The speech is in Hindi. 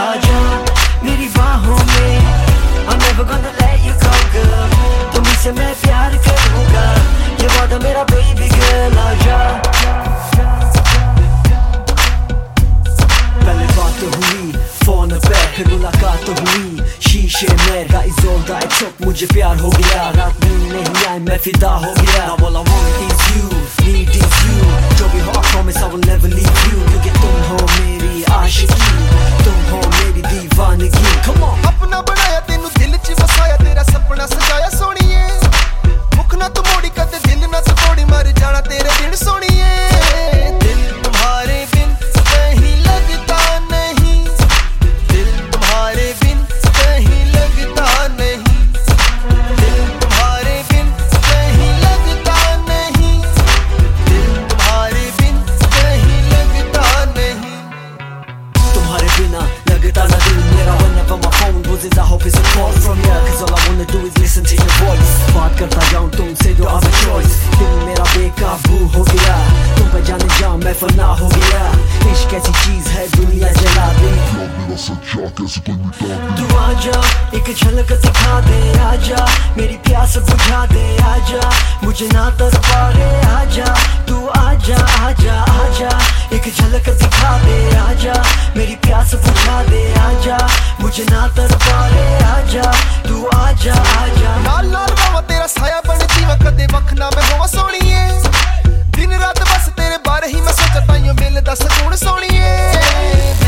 आजा मेरी बाहों में, I'm never gonna let you go girl, तुम्हीं से मैं प्यार करूँगा, ये वादा मेरा baby girl। आजा पहले बात हुई फोन पे, फिर मुलाकात हुई शीशे में, guys all that took मुझे प्यार हो गया, रात नींद नहीं आई मैं फिदा हो गया। Now all I want is you, need is you, जो भी हो I promise I will never leave you, क्योंकि तुम हो मेरी आशिकी, तुम हो मेरी दीवानगी। Come on अपना बनाया तेनू दिल च बसाया, तेरा सपना सजाया सोनिए, मुख ना तू मोड़ी कदे दिल ना तू तोड़ी, मर जाना तेरे दिन सोनिए। दिल तुम्हारे बिन कहीं लगता नहीं, दिल तुम्हारे बिन कहीं लगता नहीं, दिल तुम्हारे बिन कहीं लगता नहीं, दिल तुम्हारे बिन कहीं लगता नहीं। तुम्हारे बिना लगता ना दिल मेरा, whenever my phone buzzes I hope it's a call from you, cause all I wanna do is listen to your voice। बात करता जाऊं तुमसे तो I have a choice, दिल मेरा बेकाबू हो गया, तुम पे जाने जाऊं मैं फना हो गया, इश्क ऐसी चीज है दुनिया जला दे। तू आजा एक झलक दिखा दे, आजा मेरी प्यास बुझा दे, आजा मुझे ना तड़पा रे, आजा तू आजा आजा आजा एक झलक दिखा दे, आजा मेरी प्यास बुझा दे, आजा मुझे ना तड़पा रे, आजा तू आजा आजा। नाल नाल बावा तेरा साया बन जीवा, कदे वख ना मैं होवा सोनिए, दिन रात बस तेरे बारे ही मैं सोचता हूं, मिलदा सकून सोनिए।